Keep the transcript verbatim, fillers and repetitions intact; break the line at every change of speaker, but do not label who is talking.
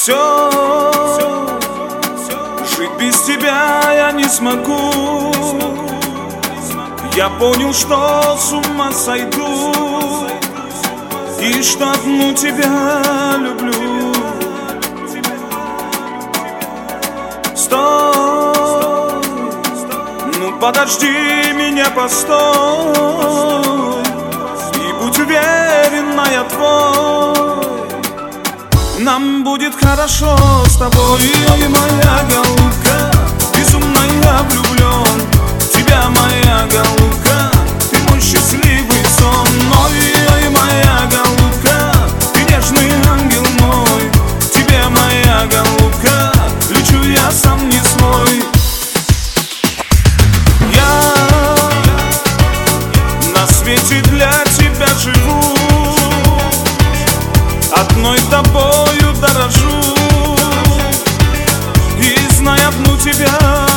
Все, жить без тебя я не смогу. Я понял, что с ума сойду, и что одну тебя люблю. Стой, ну подожди меня, постой, и будь уверена, я твой. Нам будет хорошо с тобой, ой, моя голубка. Безумно я влюблен в тебя, моя голубка. Ты мой счастливый сон, ой, ой, моя голубка. Ты нежный ангел мой, к тебе, моя голубка, лечу я сам не свой. Я на свете для тебя живу, одной тобою дорожу, и знай, одну тебя